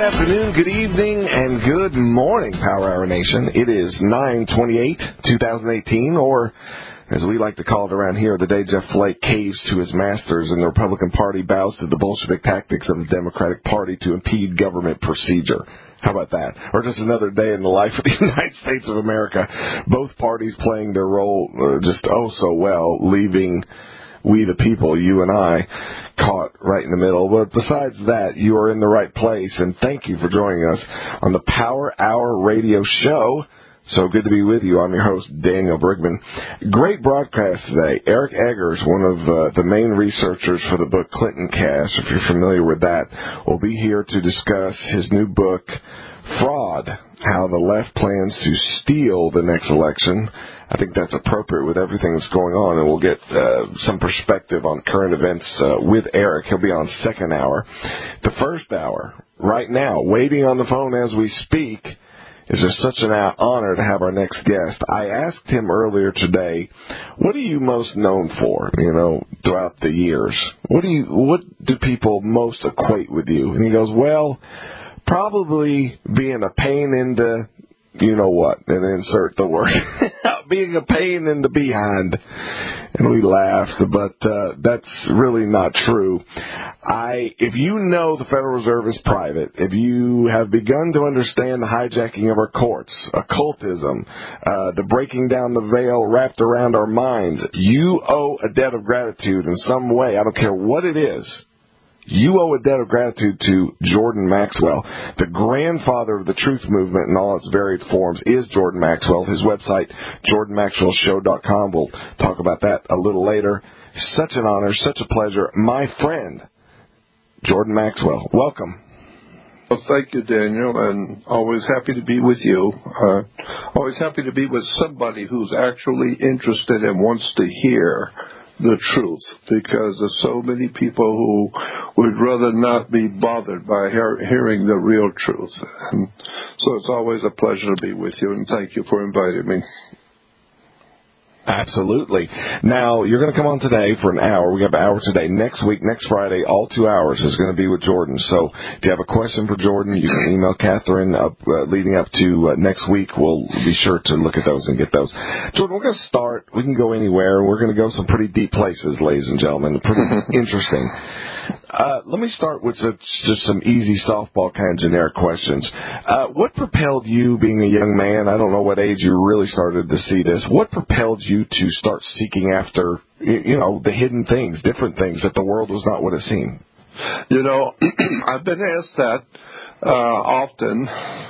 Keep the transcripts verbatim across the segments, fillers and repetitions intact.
afternoon, good evening, and good morning, Power Hour Nation. It is nine twenty-eight, twenty eighteen, or as we like to call it around here, the day Jeff Flake caves to his masters and the Republican Party bows to the Bolshevik tactics of the Democratic Party to impede government procedure. How about that? Or just another day in the life of the United States of America. Both parties playing their role uh, just oh so well, leaving we the people, you and I, caught right in the middle. But besides that, you are in the right place, and thank you for joining us on the Power Hour Radio Show. So good to be with you. I'm your host, Daniel Brigman. Great broadcast today. Eric Eggers, one of uh, the main researchers for the book Clinton Cast, if you're familiar with that, will be here to discuss his new book, Fraud, How the Left Plans to Steal the Next Election. I think that's appropriate with everything that's going on, and we'll get uh, some perspective on current events uh, with Eric. He'll be on second hour. The first hour, right now, waiting on the phone as we speak, is just such an honor to have our next guest. I asked him earlier today, what are you most known for, you know, throughout the years? What do you, what do people most equate with you? And he goes, well, probably being a pain in the, you know what, and insert the word, being a pain in the behind. And we laughed, but uh, that's really not true. I, if you know the Federal Reserve is private, if you have begun to understand the hijacking of our courts, occultism, uh, the breaking down the veil wrapped around our minds, you owe a debt of gratitude in some way. I don't care what it is. You owe a debt of gratitude to Jordan Maxwell. The grandfather of the truth movement in all its varied forms is Jordan Maxwell. His website, jordan maxwell show dot com. We'll talk about that a little later. Such an honor, such a pleasure. My friend, Jordan Maxwell, welcome. Well, thank you, Daniel, and always happy to be with you. Uh, always happy to be with somebody who's actually interested and wants to hear the truth, because there's so many people who would rather not be bothered by hear, hearing the real truth. And so it's always a pleasure to be with you, and thank you for inviting me. Absolutely. Now, you're going to come on today for an hour. We have an hour today. Next week, next Friday, all two hours is going to be with Jordan. So if you have a question for Jordan, you can email Catherine up, uh, leading up to uh, next week. We'll be sure to look at those and get those. Jordan, we're going to start. We can go anywhere. We're going to go some pretty deep places, ladies and gentlemen. Pretty interesting. Uh, let me start with such, just some easy softball kind of generic questions. Uh, what propelled you, being a young man, I don't know what age you really started to see this, what propelled you to start seeking after, you know, the hidden things, different things, that the world was not what it seemed? You know, I've been asked that uh, often,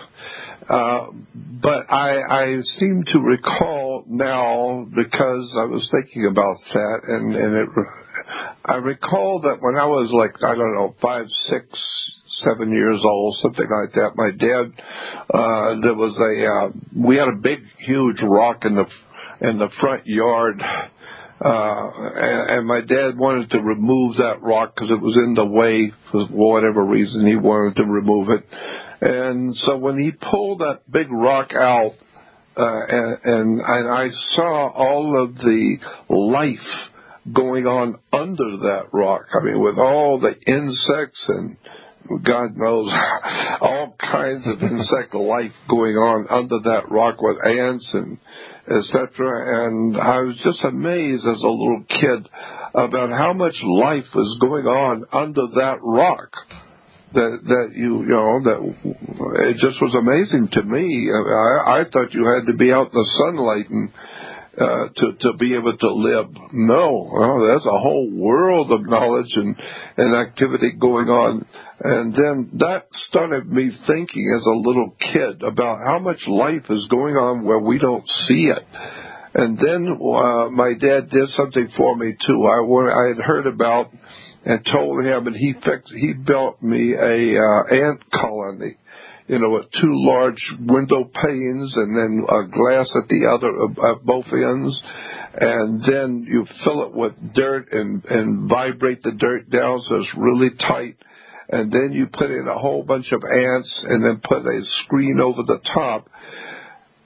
uh, but I, I seem to recall now, because I was thinking about that, and, and it... I recall that when I was like, I don't know, five, six, seven years old, something like that, my dad, uh, there was a, uh, we had a big, huge rock in the, in the front yard, uh, and, and my dad wanted to remove that rock because it was in the way for whatever reason. He wanted to remove it. And so when he pulled that big rock out, uh, and, and, and I saw all of the life going on under that rock. I mean, with all the insects and God knows all kinds of insect life going on under that rock with ants and et cetera. And I was just amazed as a little kid about how much life was going on under that rock. That that you you know that it just was amazing to me. I, I thought you had to be out in the sunlight and Uh, to, to be able to live. No, well, there's a whole world of knowledge and, and activity going on. And then that started me thinking as a little kid about how much life is going on where we don't see it. And then uh, my dad did something for me, too. I, I had heard about and told him, and he fixed, he built me a uh, ant colony. You know, with two large window panes and then a glass at the other, at both ends. And then you fill it with dirt and, and vibrate the dirt down so it's really tight. And then you put in a whole bunch of ants and then put a screen over the top.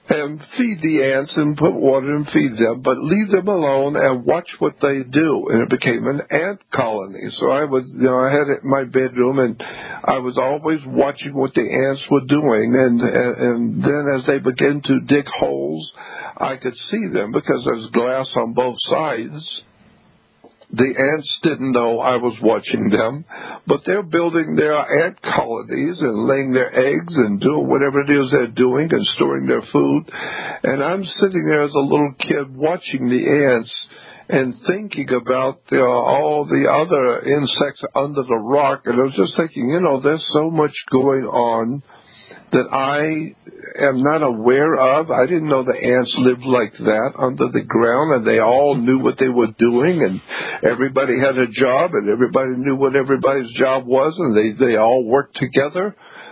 and feed the ants and put water and feed them, but leave them alone and watch what they do. And it became an ant colony. So I was, you know, I had it in my bedroom, and I was always watching what the ants were doing. And, and, and then as they began to dig holes, I could see them because there's glass on both sides. The ants didn't know I was watching them, but they're building their ant colonies and laying their eggs and doing whatever it is they're doing and storing their food. And I'm sitting there as a little kid watching the ants and thinking about the, all the other insects under the rock. And I was just thinking, you know, there's so much going on that I am not aware of. I didn't know the ants lived like that under the ground, and they all knew what they were doing, and everybody had a job, and everybody knew what everybody's job was, and they, they all worked together.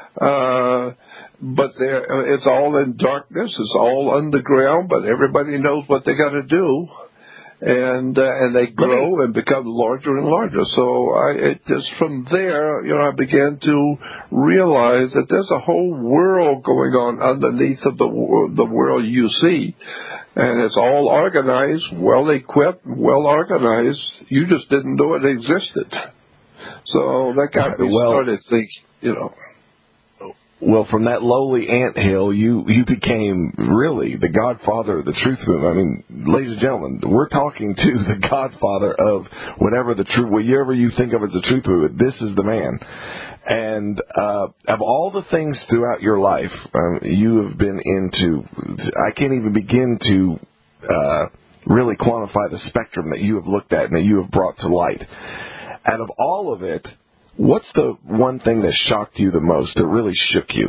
Uh, but they're, it's all in darkness. It's all underground, but everybody knows what they got to do. And uh, and they grow and become larger and larger. So I, it just from there, you know, I began to realize that there's a whole world going on underneath of the the world you see, and it's all organized, well equipped, well organized. You just didn't know it existed. So that got me well, started thinking, you know. Well, from that lowly anthill, you, you became really the godfather of the truth movement. I mean, ladies and gentlemen, we're talking to the godfather of whatever the truth, whatever you think of as the truth movement. This is the man. And uh, of all the things throughout your life, um, you have been into, I can't even begin to uh, really quantify the spectrum that you have looked at and that you have brought to light. Out of all of it, what's the one thing that shocked you the most, that really shook you?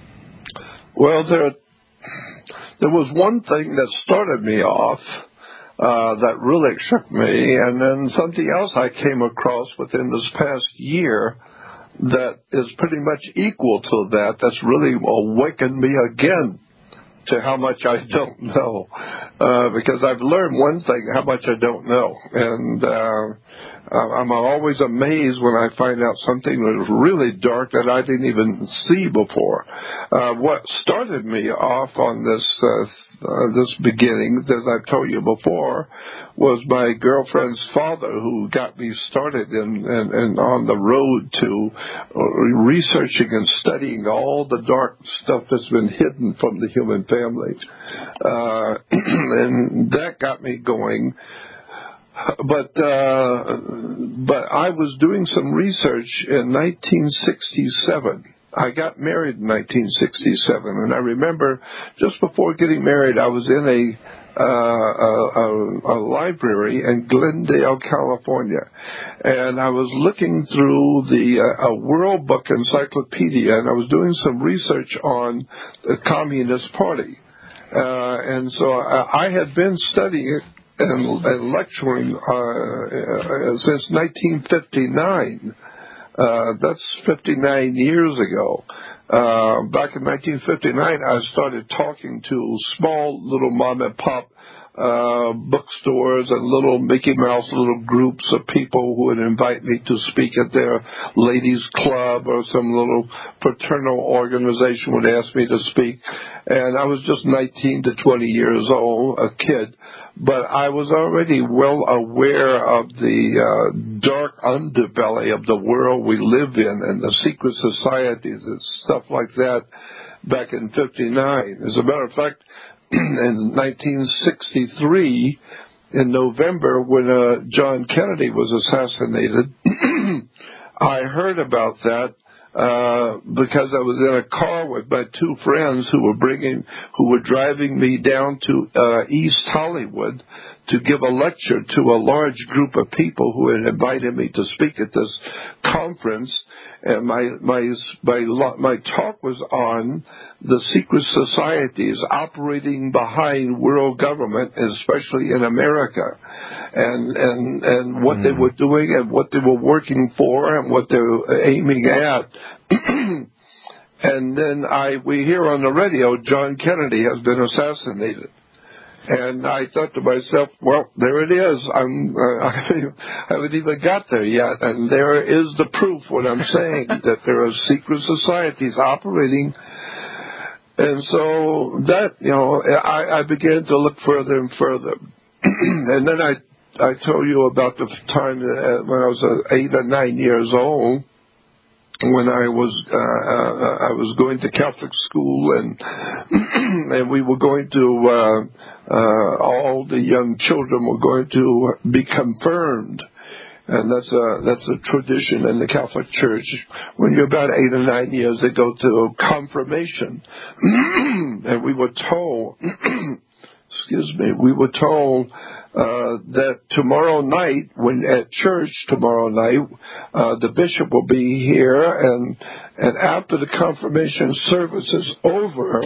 Well, there there was one thing that started me off uh, that really shook me, and then something else I came across within this past year that is pretty much equal to that, that's really awakened me again to how much I don't know, uh, because I've learned one thing, how much I don't know. And uh, I'm always amazed when I find out something that is really dark that I didn't even see before. Uh, what started me off on this uh, uh, this beginnings, as I've told you before, was my girlfriend's father, who got me started in, in, in on the road to researching and studying all the dark stuff that's been hidden from the human family. Uh, and that got me going. But uh, but I was doing some research in nineteen sixty-seven. I got married in nineteen sixty-seven, and I remember just before getting married, I was in a uh, a, a, a library in Glendale, California, and I was looking through the uh, a World Book Encyclopedia, and I was doing some research on the Communist Party, uh, and so I, I had been studying it and, and lecturing uh, since nineteen fifty-nine. Uh, that's fifty-nine years ago. Uh, back in nineteen fifty-nine, I started talking to small little mom and pop uh, bookstores and little Mickey Mouse little groups of people who would invite me to speak at their ladies' club, or some little fraternal organization would ask me to speak. And I was just nineteen to twenty years old, a kid. But I was already well aware of the uh, dark underbelly of the world we live in, and the secret societies and stuff like that back in fifty-nine. As a matter of fact, in nineteen sixty-three, in November, when uh, John Kennedy was assassinated, I heard about that Uh, because I was in a car with my two friends who were bringing, who were driving me down to uh, East Hollywood to give a lecture to a large group of people who had invited me to speak at this conference. And my my my my talk was on the secret societies operating behind world government, especially in America, and and and what mm. they were doing and what they were working for and what they were aiming at. And then I we hear on the radio, John Kennedy has been assassinated. And I thought to myself, well, there it is. I'm, uh, I haven't even got there yet. And there is the proof, what I'm saying, that there are secret societies operating And so that, you know, I, I began to look further and further. And then I I told you about the time that when I was uh, eight or nine years old, when I was uh, uh, I was going to Catholic school, and and we were going to uh, uh, all the young children were going to be confirmed. And that's a that's a tradition in the Catholic Church. When you're about eight or nine years, they go to confirmation, and we were told, excuse me, we were told uh, that tomorrow night, when at church tomorrow night, uh, the bishop will be here, and and after the confirmation service is over.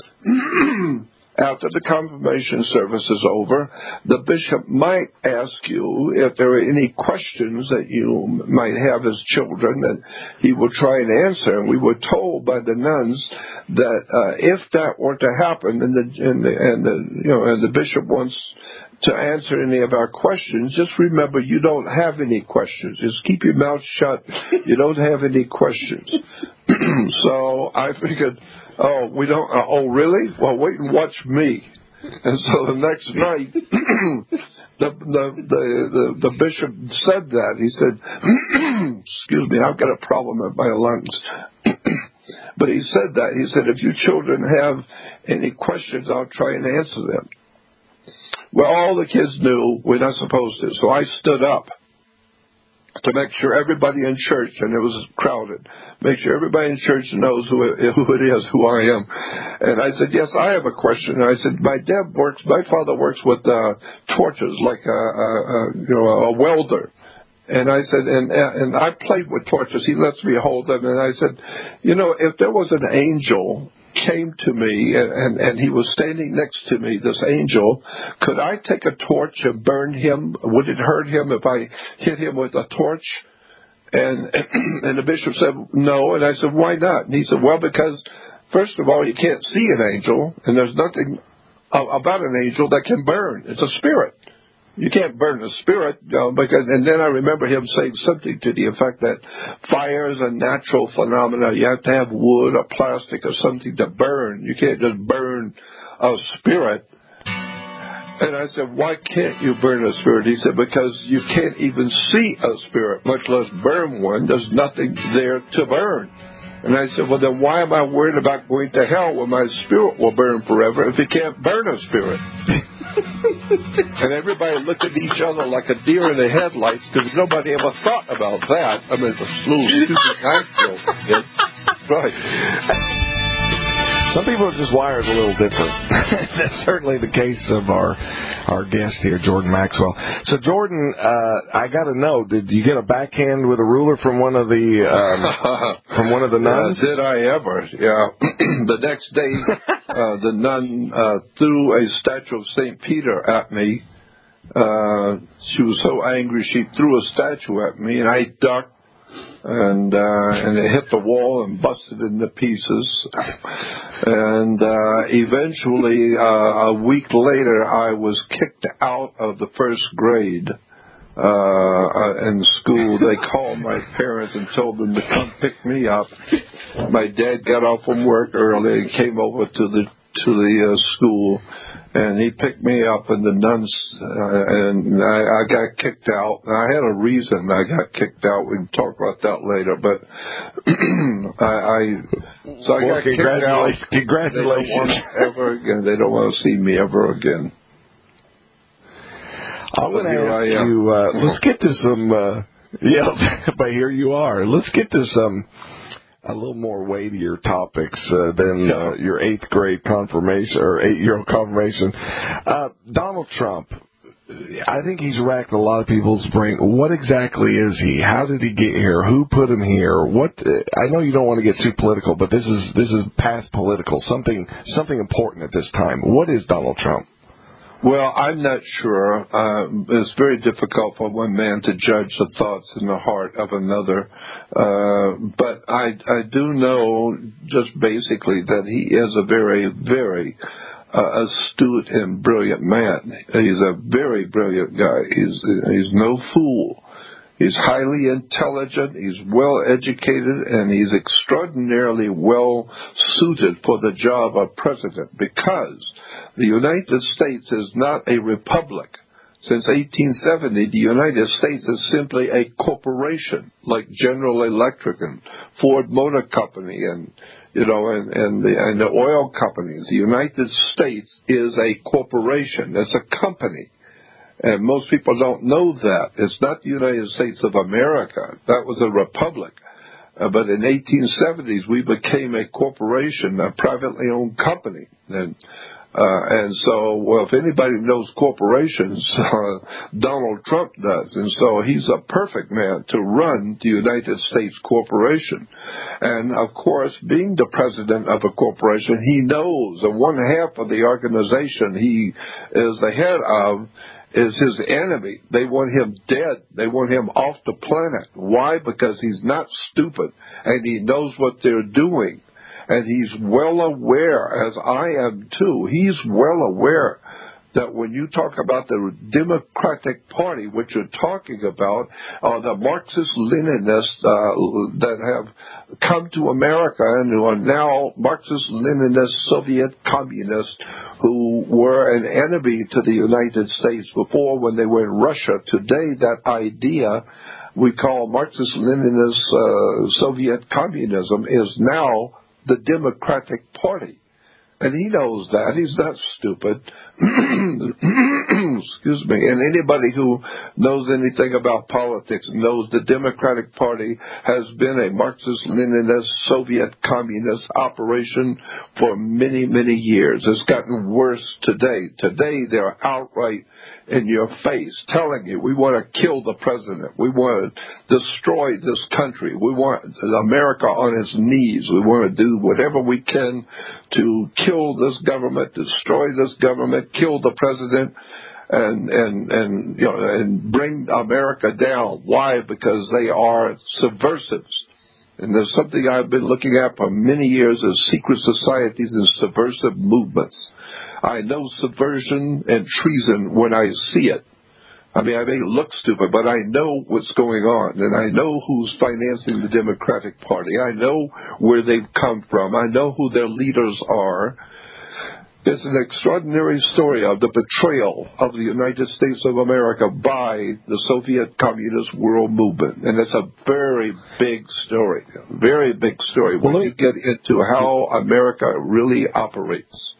After the confirmation service is over, the bishop might ask you if there are any questions that you might have as children that he will try and answer. And we were told by the nuns that uh, if that were to happen, and the, and the and the you know and the bishop wants to answer any of our questions, just remember you don't have any questions. Just keep your mouth shut. You don't have any questions. So I figured, oh, we don't. Uh, oh, really? Well, wait and watch me. And so the next night, the, the the the the bishop said that. He said, "Excuse me, I've got a problem with my lungs." But he said that. He said, "If you children have any questions, I'll try and answer them." Well, all the kids knew we're not supposed to, so I stood up to make sure everybody in church, and it was crowded, make sure everybody in church knows who it, who it is, who I am. And I said, yes, I have a question. And I said, my dad works, my father works with uh, torches, like a, a, a, you know, a welder. And I said, and and I played with torches. He lets me hold them. And I said, you know, if there was an angel came to me, and, and he was standing next to me, this angel, could I take a torch and burn him? Would it hurt him if I hit him with a torch? And and the bishop said, no. And I said, why not? And he said, well, because, first of all, you can't see an angel, and there's nothing about an angel that can burn. It's a spirit. You can't burn a spirit, you know, because, and then I remember him saying something to the effect that fire is a natural phenomena. You have to have wood or plastic or something to burn. You can't just burn a spirit. And I said, why can't you burn a spirit? He said, because you can't even see a spirit, much less burn one. There's nothing there to burn. And I said, well, then why am I worried about going to hell when my spirit will burn forever if you can't burn a spirit? And everybody looked at each other like a deer in the headlights because nobody ever thought about that. I mean, it's a slew of stupid guys. Right. Some people are just wired a little different. That's certainly the case of our our guest here, Jordan Maxwell. So, Jordan, uh, I got to know, did you get a backhand with a ruler from one of the um, from one of the nuns? Uh, did I ever? Yeah. The next day, uh, the nun uh, threw a statue of Saint Peter at me. Uh, she was so angry, she threw a statue at me, and I ducked. And uh, and it hit the wall and busted into pieces. And uh, eventually, uh, a week later, I was kicked out of the first grade uh, uh, in school. They called my parents and told them to come pick me up. My dad got off from work early and came over to the to the uh, school. And he picked me up, and the nuns, uh, and I, I got kicked out. And I had a reason I got kicked out. We can talk about that later. But I, I, so I well, got kicked out. Congratulations! They don't want ever again. They don't want to see me ever again. I'm going to ask you. Uh, let's get to some. Uh, yeah, but here you are. Let's get to some. A little more weightier topics uh, than uh, your eighth grade confirmation or eight-year-old confirmation. Uh, Donald Trump, I think he's racked a lot of people's brain. What exactly is he? How did he get here? Who put him here? What? I know you don't want to get too political, but this is this is past political. Something something important at this time. What is Donald Trump? Well, I'm not sure. Uh, it's very difficult for one man to judge the thoughts in the heart of another. Uh, but I, I do know just basically that he is a very, very uh, astute and brilliant man. He's a very brilliant guy. He's, he's no fool. He's highly intelligent, he's well educated, and he's extraordinarily well suited for the job of president because the United States is not a republic. Since eighteen seventy, the United States is simply a corporation like General Electric and Ford Motor Company and you know, and, and, the, and the oil companies. The United States is a corporation. It's a company. And most people don't know that. It's not the United States of America. That was a republic. Uh, but in eighteen seventies, we became a corporation, a privately owned company. And Uh, and so, well, if anybody knows corporations, uh, Donald Trump does. And so he's a perfect man to run the United States corporation. And, of course, being the president of a corporation, he knows that one half of the organization he is the head of is his enemy. They want him dead. They want him off the planet. Why? Because he's not stupid, and he knows what they're doing. And he's well aware, as I am too, he's well aware that when you talk about the Democratic Party, what you're talking about are the Marxist-Leninists uh, that have come to America and who are now Marxist-Leninist Soviet communists who were an enemy to the United States before when they were in Russia. Today, that idea we call Marxist-Leninist uh, Soviet communism is now the Democratic Party. And he knows that. He's not stupid. Excuse me. And anybody who knows anything about politics knows the Democratic Party has been a Marxist-Leninist Soviet communist operation for many, many years. It's gotten worse today. Today they're outright in your face telling you, we want to kill the president. We want to destroy this country. We want America on its knees. We want to do whatever we can to kill this government, destroy this government, kill the president, and and and you know and bring America down. Why? Because they are subversives. And there's something I've been looking at for many years as secret societies and subversive movements. I know subversion and treason when I see it. I mean, I may look stupid, but I know what's going on, and I know who's financing the Democratic Party. I know where they've come from. I know who their leaders are. It's an extraordinary story of the betrayal of the United States of America by the Soviet Communist World Movement. And it's a very big story, very big story when well, you get into how America really operates.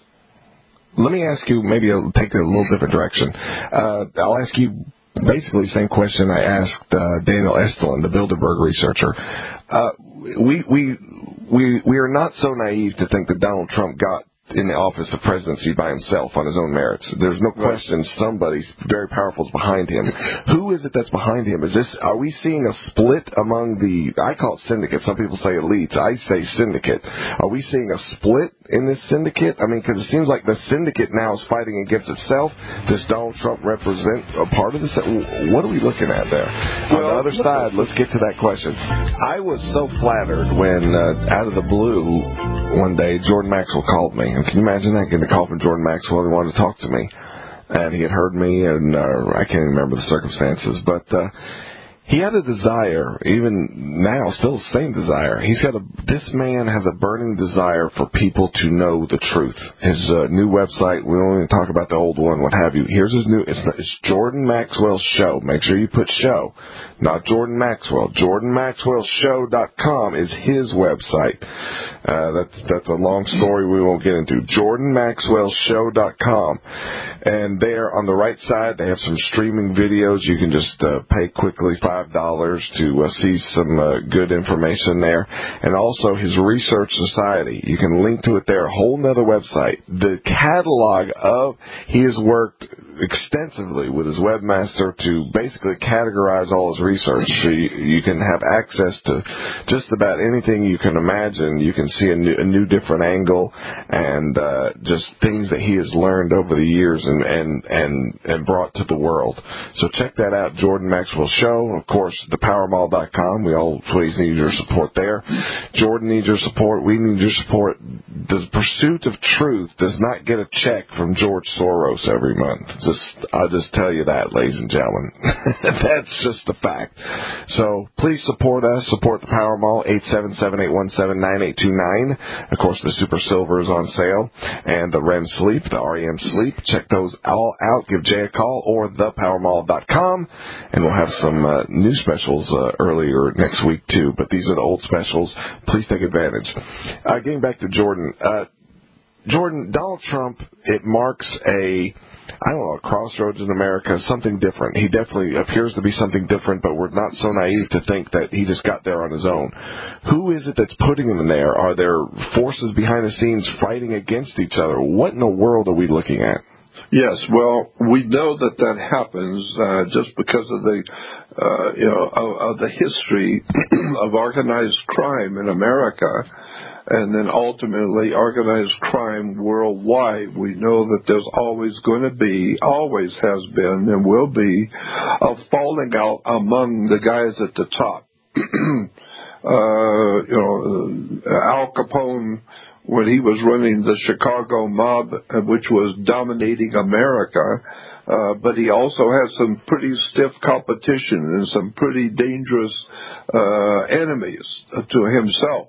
Let me ask you, maybe I'll take it a little different direction. Uh, I'll ask you basically the same question I asked uh, Daniel Estulin, the Bilderberg researcher. Uh, we, we, we, we are not so naive to think that Donald Trump got in the office of presidency by himself on his own merits. There's no question somebody very powerful is behind him. Who is it that's behind him? Is this? Are we seeing a split among the, I call it syndicate, some people say elites, I say syndicate. Are we seeing a split in this syndicate? I mean, because it seems like the syndicate now is fighting against itself. Does Donald Trump represent a part of this? What are we looking at there? Well, on the other side, let's get to that question. I was so flattered when, uh, out of the blue, one day, Jordan Maxwell called me. Can you imagine that, getting a call from Jordan Maxwell? He wanted to talk to me, and he had heard me, and uh, I can't even remember the circumstances, but uh, he had a desire, even now, still the same desire. He's got a, this man has a burning desire for people to know the truth. His uh, new website, we won't even talk about the old one, what have you. Here's his new, it's, it's Jordan Maxwell Show. Make sure you put show, not Jordan Maxwell. Jordan Maxwell Show dot com is his website. Uh, that's, that's a long story we won't get into. Jordan Maxwell Show dot com. And there on the right side, they have some streaming videos. You can just uh, pay quickly five dollars to uh, see some uh, good information there. And also his Research Society. You can link to it there, a whole nother website. The catalog of, he has worked extensively with his webmaster to basically categorize all his research. So you, you can have access to just about anything you can imagine. You can see a new, a new different angle and uh, just things that he has learned over the years and, and, and, and brought to the world. So check that out, Jordan Maxwell Show. Of course, the power mall dot com. We always need your support there. Jordan needs your support. We need your support. The pursuit of truth does not get a check from George Soros every month. So just, I'll just tell you that, ladies and gentlemen. That's just the fact. So please support us. Support the Power Mall, eight seven seven, eight one seven, nine eight two nine. Of course, the Super Silver is on sale. And the R E M Sleep, the R E M Sleep. Check those all out. Give Jay a call or the power mall dot com. And we'll have some uh, new specials uh, earlier next week, too. But these are the old specials. Please take advantage. Uh, getting back to Jordan. Uh, Jordan, Donald Trump, it marks a, I don't know, a crossroads in America, something different. He definitely appears to be something different, but we're not so naive to think that he just got there on his own. Who is it that's putting him in there? Are there forces behind the scenes fighting against each other? What in the world are we looking at? Yes, well, we know that that happens uh, just because of the, uh, you know, of, of the history of organized crime in America, and then ultimately organized crime worldwide. We know that there's always going to be, always has been, and will be, a falling out among the guys at the top. uh, you know, Al Capone, when he was running the Chicago mob, which was dominating America, uh, but he also had some pretty stiff competition and some pretty dangerous uh, enemies to himself.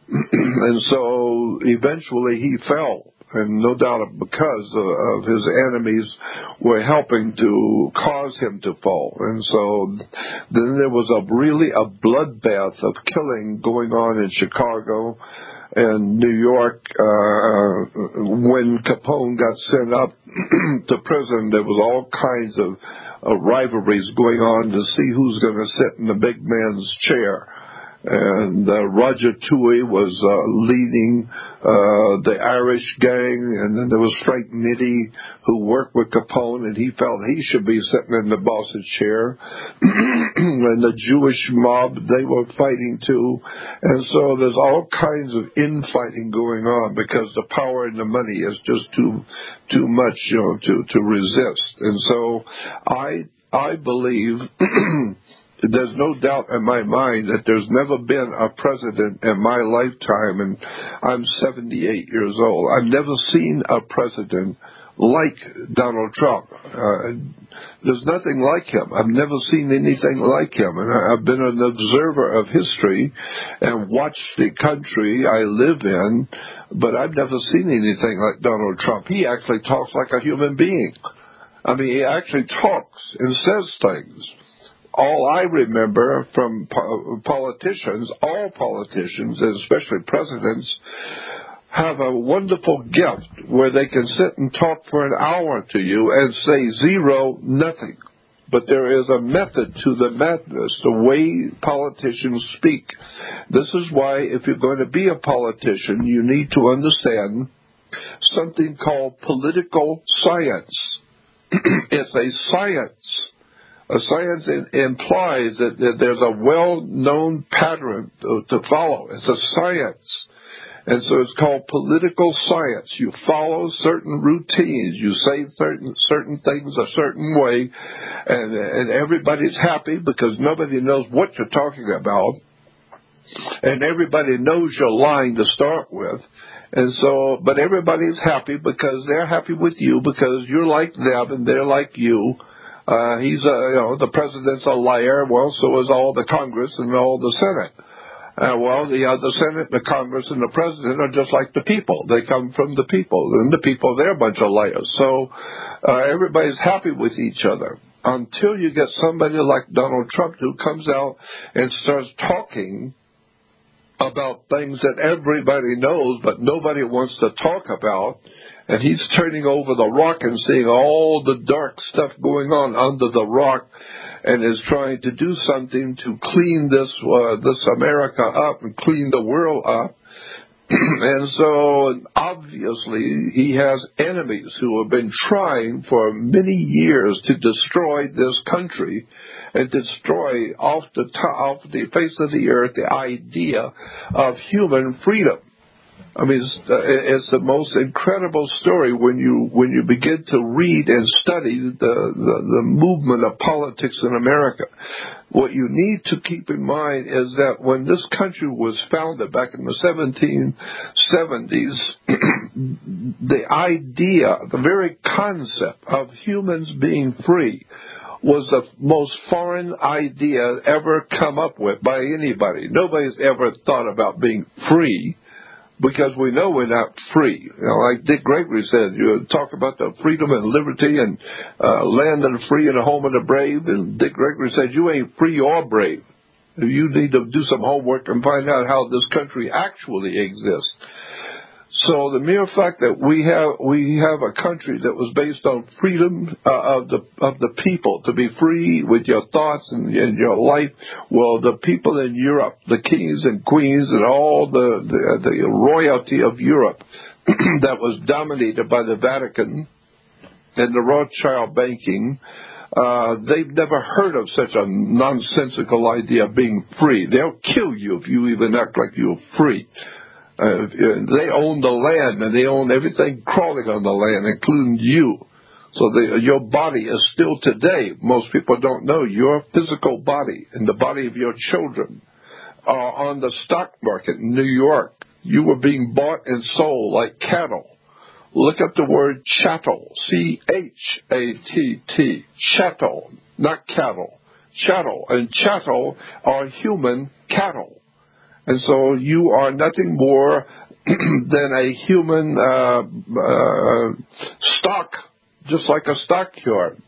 And so eventually he fell, and no doubt because of his enemies were helping to cause him to fall. And so then there was a really a bloodbath of killing going on in Chicago and New York. Uh, when Capone got sent up to prison, there was all kinds of uh, rivalries going on to see who's going to sit in the big man's chair. And uh, Roger Touhy was uh, leading uh, the Irish gang, and then there was Frank Nitti, who worked with Capone, and he felt he should be sitting in the boss's chair. And the Jewish mob, they were fighting too. And so there's all kinds of infighting going on because the power and the money is just too too much, you know, to, to resist. And so I I believe there's no doubt in my mind that there's never been a president in my lifetime, and I'm seventy-eight years old. I've never seen a president like Donald Trump. Uh, there's nothing like him. I've never seen anything like him. And I've been an observer of history and watched the country I live in, but I've never seen anything like Donald Trump. He actually talks like a human being. I mean, he actually talks and says things. All I remember from po- politicians, all politicians, and especially presidents, have a wonderful gift where they can sit and talk for an hour to you and say zero, nothing. But there is a method to the madness, the way politicians speak. This is why if you're going to be a politician, you need to understand something called political science. It's a science. A science in, implies that, that there's a well-known pattern to, to follow. It's a science. And so it's called political science. You follow certain routines. You say certain certain things a certain way, and, and everybody's happy because nobody knows what you're talking about, and everybody knows you're lying to start with. And so, but everybody's happy because they're happy with you because you're like them and they're like you. Uh, he's a, you know, the president's a liar. Well, so is all the Congress and all the Senate. Uh, well, the, uh, the Senate, the Congress, and the president are just like the people. They come from the people, and the people, they're a bunch of liars. So uh, everybody's happy with each other until you get somebody like Donald Trump who comes out and starts talking about things that everybody knows, but nobody wants to talk about. And he's turning over the rock and seeing all the dark stuff going on under the rock, and is trying to do something to clean this uh, this America up and clean the world up. And so obviously he has enemies who have been trying for many years to destroy this country and destroy off the top, off the face of the earth the idea of human freedom. I mean, it's, uh, it's the most incredible story when you when you begin to read and study the, the the movement of politics in America. What you need to keep in mind is that when this country was founded back in the seventeen seventies, the idea, the very concept of humans being free was the most foreign idea ever come up with by anybody. Nobody's ever thought about being free, because we know we're not free. You know, like Dick Gregory said, you talk about the freedom and liberty and uh, land of the free and the home of the brave. And Dick Gregory said, you ain't free or brave. You need to do some homework and find out how this country actually exists. So the mere fact that we have we have a country that was based on freedom uh, of the of the people, to be free with your thoughts and, and your life. Well, the people in Europe, the kings and queens and all the the, the royalty of Europe that was dominated by the Vatican and the Rothschild banking, uh, they've never heard of such a nonsensical idea of being free. They'll kill you if you even act like you're free. Uh, they own the land, and they own everything crawling on the land, including you. So the, your body is still today, most people don't know, your physical body and the body of your children are on the stock market in New York. You were being bought and sold like cattle. Look up the word chattel, C H A T T, chattel, not cattle. Chattel, and chattel are human cattle. And so you are nothing more than a human uh, uh, stock, just like a stockyard.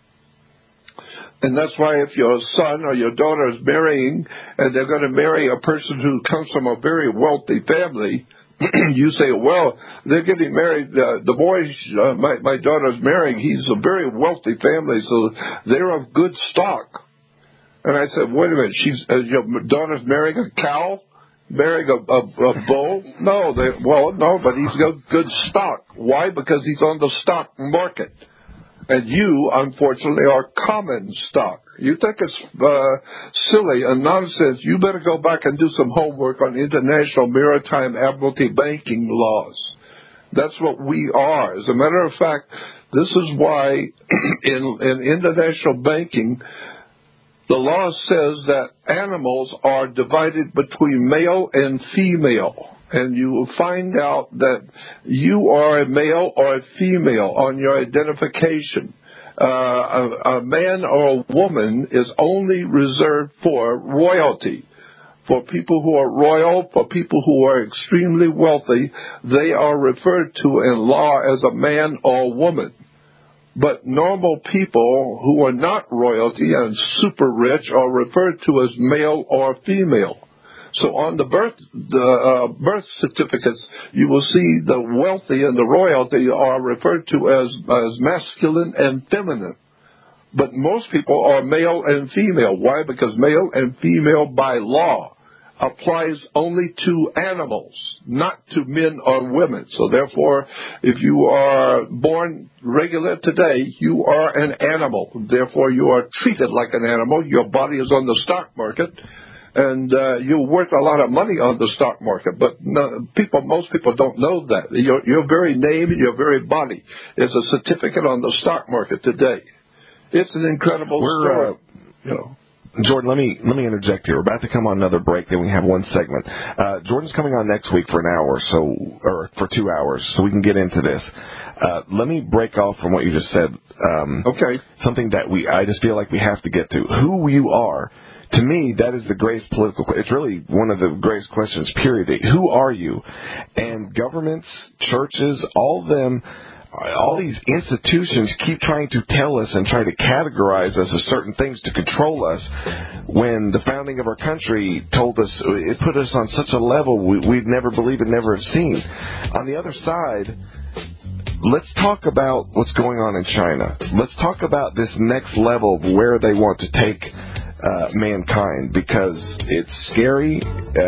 And that's why if your son or your daughter is marrying and they're going to marry a person who comes from a very wealthy family, you say, well, they're getting married. Uh, the boy uh, my, my daughter's marrying, he's a very wealthy family, so they're of good stock. And I said, wait a minute, she's uh, your daughter's marrying a cow? Marrying a, a, a bull? No, they, well, no, but he's got good stock. Why? Because he's on the stock market. And you, unfortunately, are common stock. You think it's uh, silly and nonsense. You better go back and do some homework on international maritime admiralty banking laws. That's what we are. As a matter of fact, this is why in, in international banking, the law says that animals are divided between male and female, and you will find out that you are a male or a female on your identification. Uh, a, a man or a woman is only reserved for royalty. For people who are royal, for people who are extremely wealthy, they are referred to in law as a man or woman. But normal people who are not royalty and super rich are referred to as male or female. So on the birth the uh, birth certificates, you will see the wealthy and the royalty are referred to as, as masculine and feminine. But most people are male and female. Why? Because male and female by law applies only to animals, not to men or women. So therefore, if you are born regular today, you are an animal. Therefore, you are treated like an animal. Your body is on the stock market, and uh, you're worth a lot of money on the stock market. But no, people, most people don't know that. Your, your very name and your very body is a certificate on the stock market today. It's an incredible We're, story. Uh, you know. Jordan, let me let me interject here. We're about to come on another break, then we have one segment. Uh, Jordan's coming on next week for an hour, so or for two hours, so we can get into this. Uh, let me break off from what you just said. Um, okay. Something that we I just feel like we have to get to. Who you are. To me, that is the greatest political question. It's really one of the greatest questions, period. Who are you? And governments, churches, all of them, all these institutions keep trying to tell us and try to categorize us as certain things to control us, when the founding of our country told us, it put us on such a level we, we'd never believed and never have seen. On the other side, let's talk about what's going on in China. Let's talk about this next level of where they want to take uh, mankind, because it's scary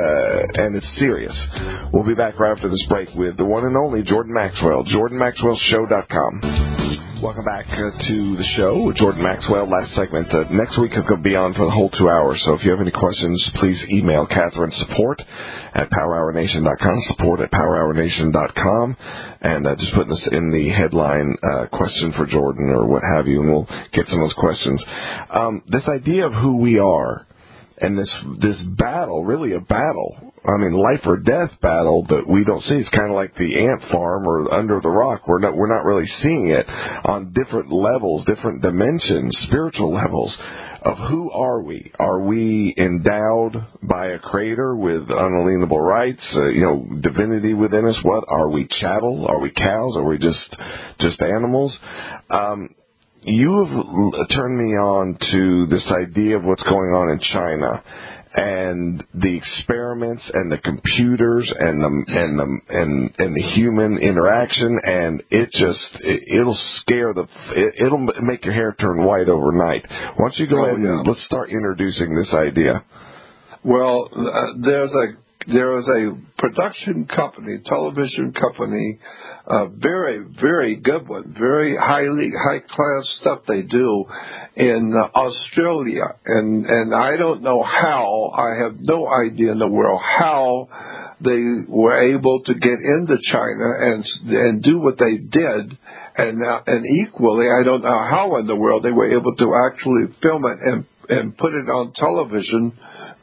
uh, and it's serious. We'll be back right after this break with the one and only Jordan Maxwell, jordan maxwell show dot com. Welcome back uh, to the show with Jordan Maxwell. Last segment. Uh, next week I'm going to be on for the whole two hours. So if you have any questions, please email Catherine support at power hour nation dot com, support at power hour nation dot com, and uh, just putting this in the headline, uh, question for Jordan or what have you, and we'll get some of those questions. Um, this idea of who we are and this this battle, really a battle, I mean, life or death battle that we don't see. It's kind of like the ant farm or under the rock. We're not we're not really seeing it on different levels, different dimensions, spiritual levels of who are we? Are we endowed by a creator with unalienable rights, uh, you know, divinity within us? What are we? Chattel? Are we cows? Are we just just animals? Um, you have turned me on to this idea of what's going on in China and the experiments and the computers and the and the and, and the human interaction, and it just it, it'll scare the it, it'll make your hair turn white overnight. Why don't you go oh, ahead and yeah. let's start introducing this idea? Well, uh, there's a there is a production company, television company, a very, very good one, very highly, high-class stuff they do in uh, Australia. And, and I don't know how, I have no idea in the world how they were able to get into China and, and do what they did. And, uh, and equally, I don't know how in the world they were able to actually film it and, and put it on television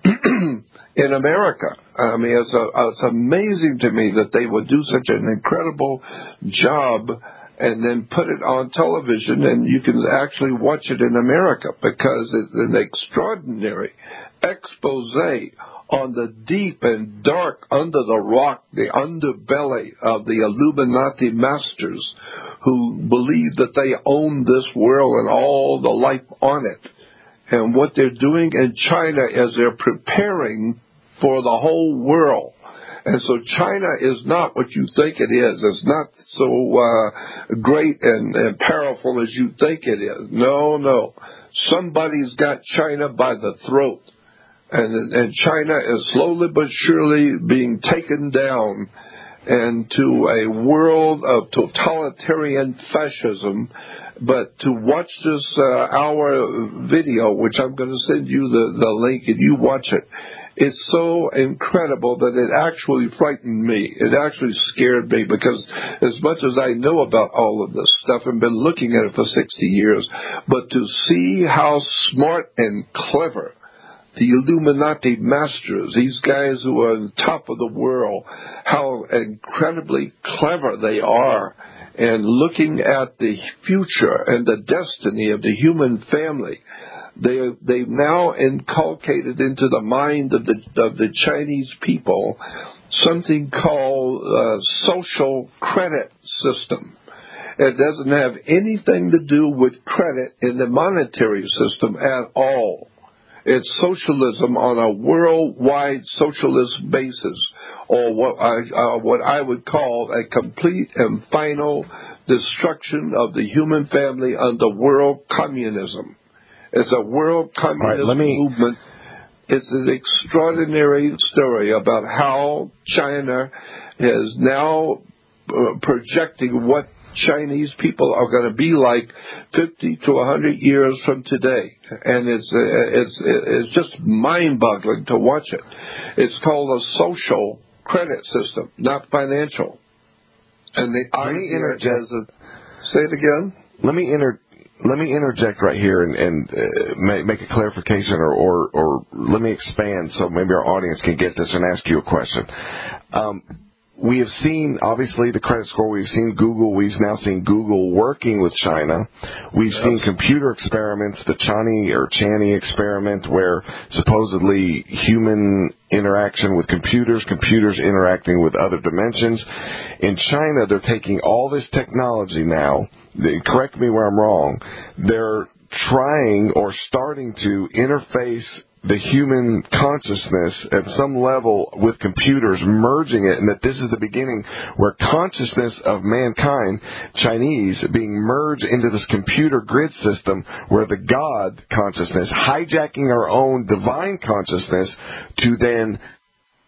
in America. I mean, it's, a, it's amazing to me that they would do such an incredible job and then put it on television, and you can actually watch it in America because it's an extraordinary expose on the deep and dark under the rock, the underbelly of the Illuminati masters who believe that they own this world and all the life on it. And what they're doing in China is they're preparing for the whole world. And so China is not what you think it is. It's not so uh, great and, and powerful as you think it is. No, no. Somebody's got China by the throat. And, and China is slowly but surely being taken down into a world of totalitarian fascism. But to watch this uh, hour video, which I'm going to send you the, the link and you watch it, it's so incredible that it actually frightened me. It actually scared me because as much as I know about all of this stuff and been looking at it for sixty years, but to see how smart and clever the Illuminati masters, these guys who are on top of the world, how incredibly clever they are, and looking at the future and the destiny of the human family. They, they've now inculcated into the mind of the, of the Chinese people something called uh, social credit system. It doesn't have anything to do with credit in the monetary system at all. It's socialism on a worldwide socialist basis, or what I, uh, what I would call a complete and final destruction of the human family under world communism. It's a world communist right, me... movement. It's an extraordinary story about how China is now uh, projecting what Chinese people are going to be like fifty to one hundred years from today. And it's, uh, it's, it's just mind-boggling to watch it. It's called a social credit system, not financial. And the Let me interject. A, say it again? Let me inter. Let me interject right here and, and uh, make, make a clarification, or, or, or let me expand so maybe our audience can get this and ask you a question. Um, we have seen, obviously, the credit score. We've seen Google. We've now seen Google working with China. We've yes. seen computer experiments, the Chani or Chani experiment, where supposedly human interaction with computers, computers interacting with other dimensions. In China, they're taking all this technology now. Correct me where I'm wrong. They're trying or starting to interface the human consciousness at some level with computers, merging it, and that this is the beginning where consciousness of mankind, Chinese, being merged into this computer grid system where the God consciousness, hijacking our own divine consciousness to then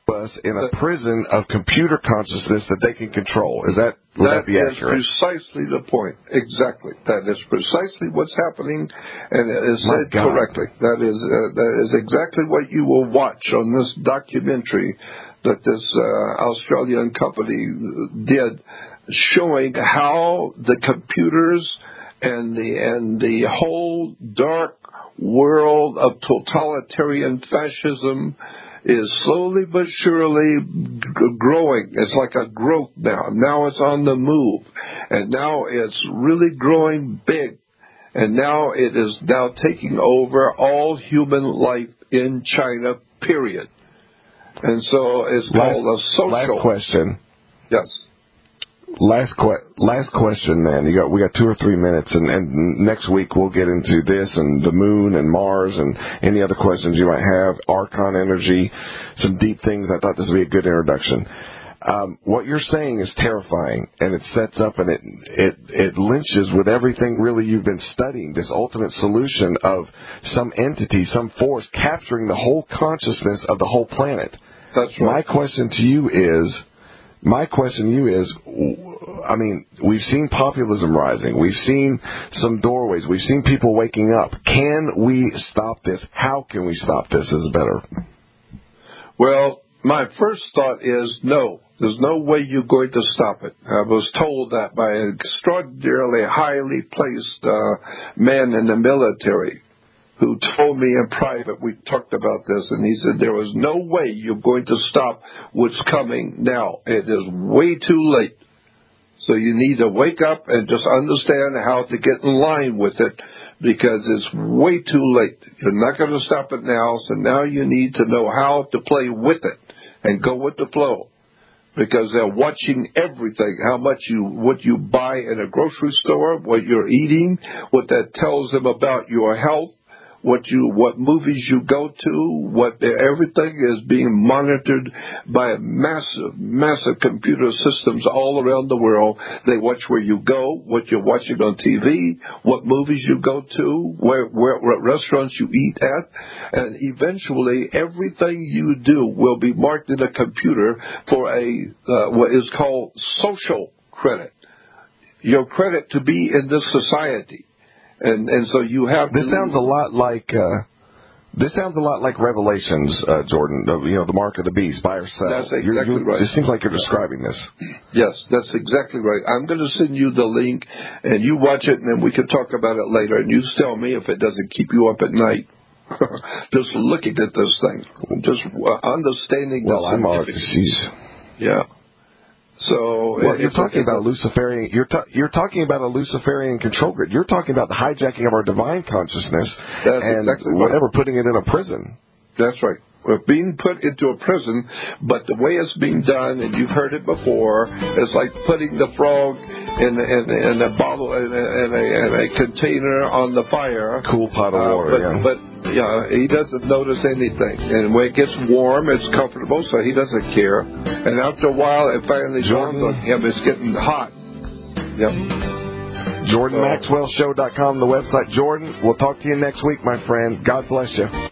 us in a prison of computer consciousness that they can control. Is that would that, that be accurate? That is precisely the point. Exactly. That is precisely what's happening, and it is My said God. correctly. That is uh, that is exactly what you will watch on this documentary that this uh, Australian company did, showing how the computers and the and the whole dark world of totalitarian fascism is slowly but surely g- growing. It's like a growth now. Now it's on the move. And now it's really growing big. And now it is now taking over all human life in China, period. And so it's last, called a social... Last question. Yes. Last que- last question, man. You got we got two or three minutes, and, and next week we'll get into this and the moon and Mars and any other questions you might have. Archon energy, some deep things. I thought this would be a good introduction. Um, what you're saying is terrifying, and it sets up and it it it lynches with everything really you've been studying. This ultimate solution of some entity, some force capturing the whole consciousness of the whole planet. That's right. My question to you is. My question to you is, I mean, we've seen populism rising. We've seen some doorways. We've seen people waking up. Can we stop this? How can we stop this is better? Well, my first thought is no. There's no way you're going to stop it. I was told that by an extraordinarily highly placed uh, man in the military who told me in private, we talked about this, and he said there was no way you're going to stop what's coming now. It is way too late. So you need to wake up and just understand how to get in line with it, because it's way too late. You're not going to stop it now, so now you need to know how to play with it and go with the flow. Because they're watching everything, how much you, what you buy in a grocery store, what you're eating, what that tells them about your health, what you, what movies you go to, what everything is being monitored by massive, massive computer systems all around the world. They watch where you go, what you're watching on T V, what movies you go to, where, where what restaurants you eat at, and eventually everything you do will be marked in a computer for a uh, what is called social credit. Your credit to be in this society. And and so you have this to, sounds a lot like uh, this sounds a lot like Revelations, uh, Jordan. The, you know, the mark of the beast, buy or sell. That's exactly you're, you're, right. It seems like you're describing this. Yes, that's exactly right. I'm going to send you the link, and you watch it, and then we can talk about it later. And you tell me if it doesn't keep you up at night. Just looking at this thing, just uh, understanding. Well, the I'm already. Jeez. Yeah. So well, you're talking about Luciferian. You're ta- you're talking about a Luciferian control grid. You're talking about the hijacking of our divine consciousness That's and exactly right. whatever, putting it in a prison. That's right. We're being put into a prison, but the way it's being done, and you've heard it before, it's like putting the frog in, in, in a bottle, in a, in, a, in a container on the fire. Cool pot of uh, water, but, yeah. But, yeah, he doesn't notice anything. And when it gets warm, it's comfortable, so he doesn't care. And after a while, it finally dawns on him, it's getting hot. Yep. Jordan Maxwell Show dot com, the website. Jordan, we'll talk to you next week, my friend. God bless you.